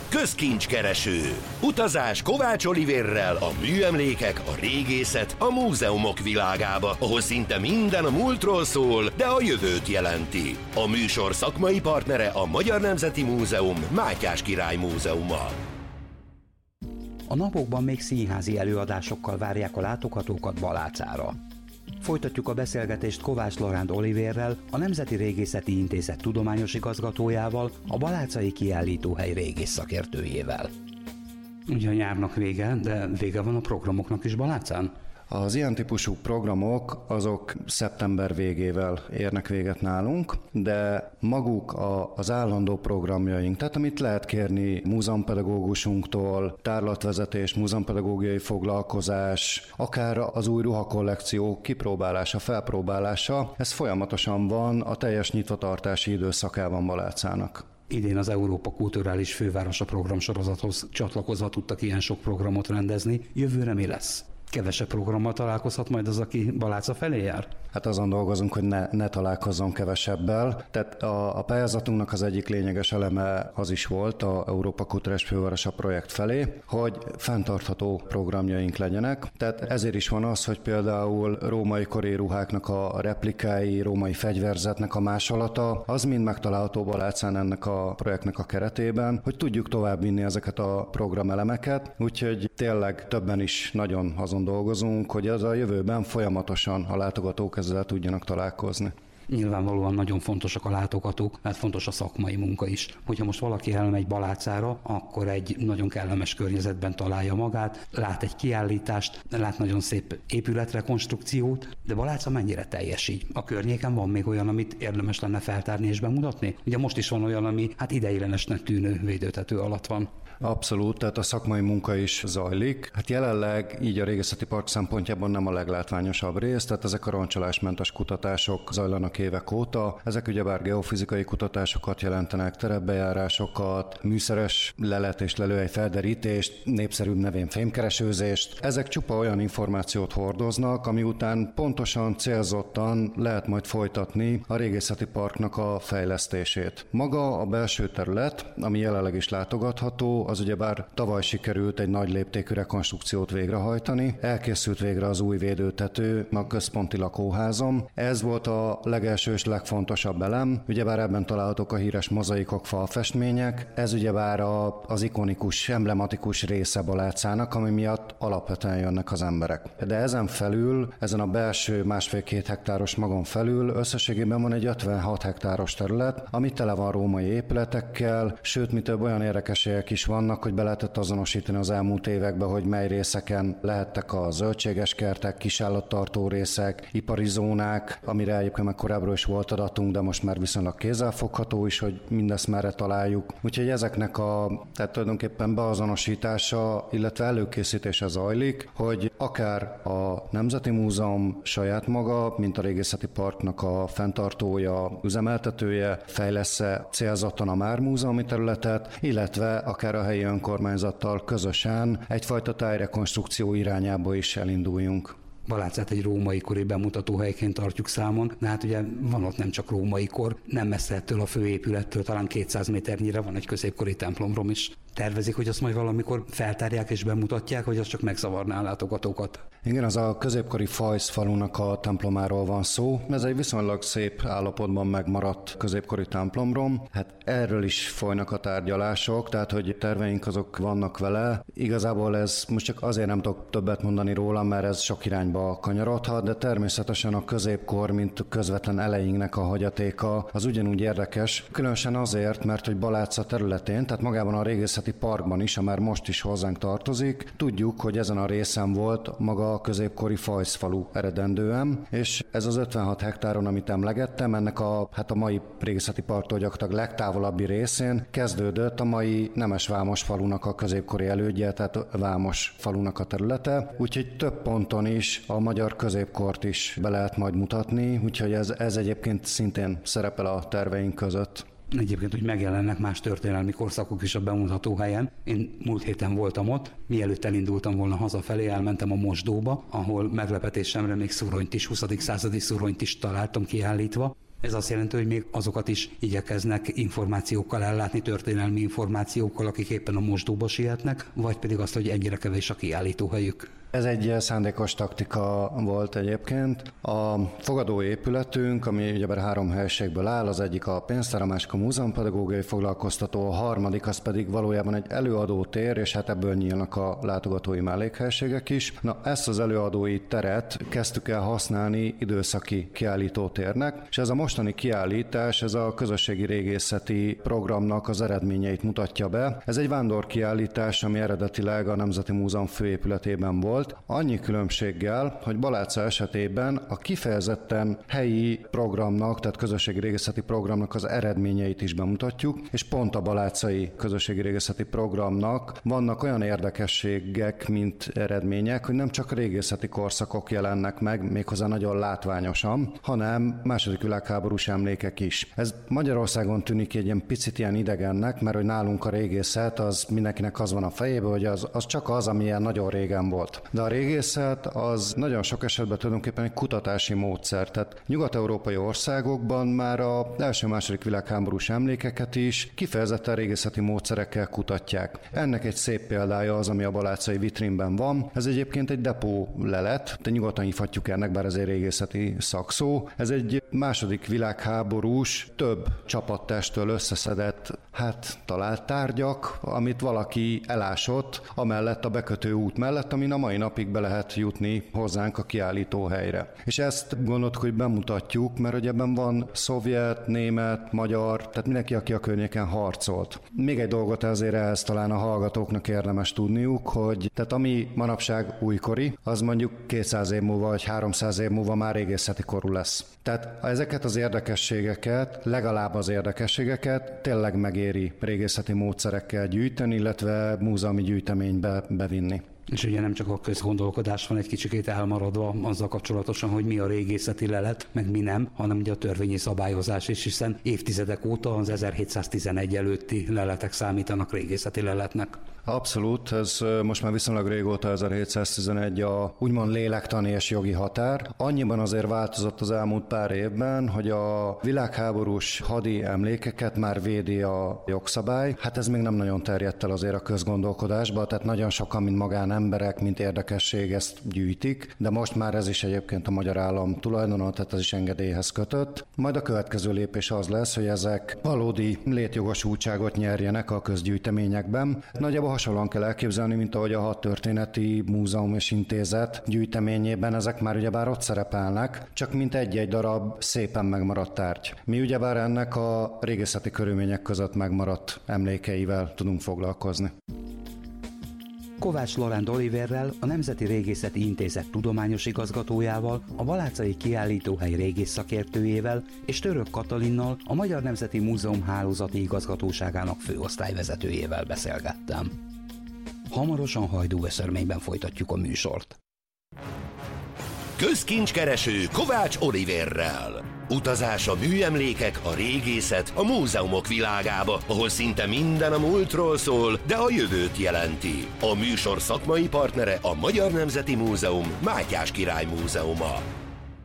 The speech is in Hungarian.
Közkincskereső. Utazás Kovács Olivérrel a műemlékek, a régészet, a múzeumok világába, ahol szinte minden a múltról szól, de a jövőt jelenti. A műsor szakmai partnere a Magyar Nemzeti Múzeum, Mátyás Király Múzeuma. A napokban még színházi előadásokkal várják a látogatókat Balácára. Folytatjuk a beszélgetést Kovács Loránd Olivérrel, a Nemzeti Régészeti Intézet tudományos igazgatójával, a balácai kiállítóhely régész szakértőjével. Ugye a nyárnak vége, de vége van a programoknak is Balácán? Az ilyen típusú programok azok szeptember végével érnek véget nálunk, de maguk az állandó programjaink, tehát amit lehet kérni múzeumpedagógusunktól, tárlatvezetés, múzeumpedagógiai foglalkozás, akár az új ruhakollekció kipróbálása, felpróbálása, ez folyamatosan van a teljes nyitvatartási időszakában Balácának. Idén az Európa Kulturális Fővárosa programsorozathoz csatlakozva tudtak ilyen sok programot rendezni. Jövőre mi lesz? Kevesebb programmal találkozhat majd az, aki Baláca felé jár? Hát azon dolgozunk, hogy ne találkozzon kevesebbel. Tehát a pályázatunknak az egyik lényeges eleme az is volt a Európa Kulturális Fővárosa projekt felé, hogy fenntartható programjaink legyenek. Tehát ezért is van az, hogy például római kori ruháknak a replikái, római fegyverzetnek a másolata, az mind megtalálható Balácán ennek a projektnek a keretében, hogy tudjuk továbbvinni ezeket a programelemeket, úgyhogy tényleg többen is nagyon azon dolgozunk, hogy az a jövőben folyamatosan a látogatók ezzel tudjanak találkozni. Nyilvánvalóan nagyon fontosak a látogatók, mert fontos a szakmai munka is. Hogyha most valaki elmegy Balácára, akkor egy nagyon kellemes környezetben találja magát, lát egy kiállítást, lát nagyon szép épületrekonstrukciót, de Baláca mennyire teljes így? A környéken van még olyan, amit érdemes lenne feltárni és bemutatni? Ugye most is van olyan, ami ideiglenesnek tűnő védőtető alatt van. Abszolút, tehát a szakmai munka is zajlik. Hát jelenleg így a régészeti park szempontjában nem a leglátványosabb rész, tehát ezek a roncsolásmentes kutatások zajlanak évek óta. Ezek ugyebár geofizikai kutatásokat jelentenek, terepbejárásokat, műszeres lelet és lelőhely felderítést, népszerűbb nevén fémkeresőzést. Ezek csupa olyan információt hordoznak, ami után pontosan, célzottan lehet majd folytatni a régészeti parknak a fejlesztését. Maga a belső terület, ami jelenleg is látogatható, az ugyebár tavaly sikerült egy nagy léptékű rekonstrukciót végrehajtani. Elkészült végre az új védőtető a központi lakóházon. Ez volt a legelső és legfontosabb elem. Ugyebár ebben találhatók a híres mozaikok, falfestmények. Ez ugyebár az ikonikus, emblematikus része Balácának, ami miatt alapvetően jönnek az emberek. De ezen felül, ezen a belső 1,5-2 hektáros magon felül összességében van egy 56 hektáros terület, ami tele van római épületekkel, sőt, mi több olyan érdekességek is vannak, hogy be lehetett azonosítani az elmúlt években, hogy mely részeken lehettek a zöldséges kertek, kisállattartó részek, ipari zónák, amire egyébként már korábbról is volt adatunk, de most már viszonylag kézzelfogható is, hogy mindezt merre találjuk. Úgyhogy ezeknek tehát tulajdonképpen beazonosítása, illetve előkészítése zajlik, hogy akár a Nemzeti Múzeum saját maga, mint a Régészeti Parknak a fenntartója, üzemeltetője, fejlesz-e célzottan a már múzeumi területet, illetve akár a helyi önkormányzattal közösen egyfajta tájrekonstrukció irányába is elinduljunk. Balácát egy római kori bemutatóhelyként tartjuk számon, de hát ugye van ott nem csak római kor, nem messze ettől a főépülettől, talán 200 méternyire van egy középkori templomrom is. Tervezik, hogy azt majd valamikor feltárják és bemutatják, hogy az csak megzavarná a látogatókat? Igen, az a középkori Fajsz falunak a templomáról van szó. Ez egy viszonylag szép állapotban megmaradt középkori templomrom. Hát erről is folynak a tárgyalások, tehát hogy terveink azok vannak vele. Igazából ez most csak azért nem tudok többet mondani róla, mert ez sok irányba kanyarodhat, de természetesen a középkor, mint közvetlen elejénknek a hagyatéka, az ugyanúgy érdekes. Különösen azért, mert hogy Baláca területén, tehát magában a régészeti parkban is, a már most is hozzánk tartozik, tudjuk, hogy ezen a részen volt maga a középkori Fajsz falu eredendően, és ez az 56 hektáron, amit emlegettem, ennek a mai régészeti parktól gyakorlatilag legtávolabbi részén kezdődött a mai Nemesvámos falunak a középkori elődje, tehát Vámos falunak a területe, úgyhogy több ponton is a magyar középkort is be lehet majd mutatni, úgyhogy ez egyébként szintén szerepel a terveink között. Egyébként úgy megjelennek más történelmi korszakok is a bemutatóhelyen. Én múlt héten voltam ott, mielőtt elindultam volna hazafelé, elmentem a mosdóba, ahol meglepetésemre még szurronyt is, 20. századi szurronyt is találtam kiállítva. Ez azt jelenti, hogy még azokat is igyekeznek információkkal ellátni, történelmi információkkal, akik éppen a mosdóba sietnek, vagy pedig azt, hogy egyre kevés a kiállítóhelyük. Ez egy szándékos taktika volt egyébként. A fogadóépületünk, ami ugyebár 3 helyiségből áll, az egyik a pénztár, a másik a múzeumpedagógiai foglalkoztató, a harmadik az pedig valójában egy előadótér, és hát ebből nyílnak a látogatói mellékhelyiségek is. Na, ezt az előadói teret kezdtük el használni időszaki kiállítótérnek, és ez a mostani kiállítás, ez a közösségi régészeti programnak az eredményeit mutatja be. Ez egy vándorkiállítás, ami eredetileg a Nemzeti Múzeum főépületében volt, annyi különbséggel, hogy Baláca esetében a kifejezetten helyi programnak, tehát közösségi régészeti programnak az eredményeit is bemutatjuk, és pont a balácai közösségi régészeti programnak vannak olyan érdekességek, mint eredmények, hogy nem csak régészeti korszakok jelennek meg, méghozzá nagyon látványosan, hanem második világháborús emlékek is. Ez Magyarországon tűnik egy ilyen picit ilyen idegennek, mert hogy nálunk a régészet, az mindenkinek az van a fejében, hogy az csak az, ami ilyen nagyon régen volt. De a régészet az nagyon sok esetben tulajdonképpen egy kutatási módszer. Tehát nyugat-európai országokban már az első-második világháborús emlékeket is kifejezetten régészeti módszerekkel kutatják. Ennek egy szép példája az, ami a balácai vitrínben van. Ez egyébként egy depó lelet, de nyugodtan hívhatjuk ennek, bár ez egy régészeti szakszó. Ez egy második világháborús, több csapattestől összeszedett, talált tárgyak, amit valaki elásott amellett a bekötő út mellett, amin a mai napig be lehet jutni hozzánk a kiállítóhelyre. És ezt gondoltuk, hogy bemutatjuk, mert hogy ebben van szovjet, német, magyar, tehát mindenki, aki a környéken harcolt. Még egy dolgot azért ehhez talán a hallgatóknak érdemes tudniuk, hogy tehát ami manapság újkori, az mondjuk 200 év múlva vagy 300 év múlva már régészeti korú lesz. Tehát ezeket az érdekességeket, legalább az érdekességeket tényleg megéri régészeti módszerekkel gyűjteni, illetve múzeumi gyűjteménybe bevinni. És ugye nem csak a közgondolkodás van egy kicsikét elmaradva azzal kapcsolatosan, hogy mi a régészeti lelet, meg mi nem, hanem ugye a törvényi szabályozás is, hiszen évtizedek óta az 1711 előtti leletek számítanak régészeti leletnek. Abszolút, ez most már viszonylag régóta 1711 a úgymond lélektani és jogi határ. Annyiban azért változott az elmúlt pár évben, hogy a világháborús hadi emlékeket már védi a jogszabály. Hát ez még nem nagyon terjedt el azért a közgondolkodásba, tehát nagyon sokan, mint magánemberek, mint érdekesség ezt gyűjtik, de most már ez is egyébként a magyar állam tulajdona, tehát ez is engedélyhez kötött. Majd a következő lépés az lesz, hogy ezek valódi létjogosultságot nyerjenek a közgyűjteményekben. Nagyjából hasonlóan kell elképzelni, mint ahogy a Hadtörténeti Múzeum és Intézet gyűjteményében ezek már ugyebár ott szerepelnek, csak mint egy-egy darab szépen megmaradt tárgy. Mi ugyebár ennek a régészeti körülmények között megmaradt emlékeivel tudunk foglalkozni. Kovács Loránd Oliverrel, a Nemzeti Régészeti Intézet tudományos igazgatójával, a balácai kiállítóhely régész szakértőjével és Török Katalinnal, a Magyar Nemzeti Múzeum hálózati igazgatóságának főosztályvezetőjével beszélgettem. Hamarosan Hajdúveszörményben folytatjuk a műsort. Közkincskereső Kovács Oliverrel. Utazás a műemlékek, a régészet, a múzeumok világába, ahol szinte minden a múltról szól, de a jövőt jelenti. A műsor szakmai partnere a Magyar Nemzeti Múzeum, Mátyás Király Múzeuma.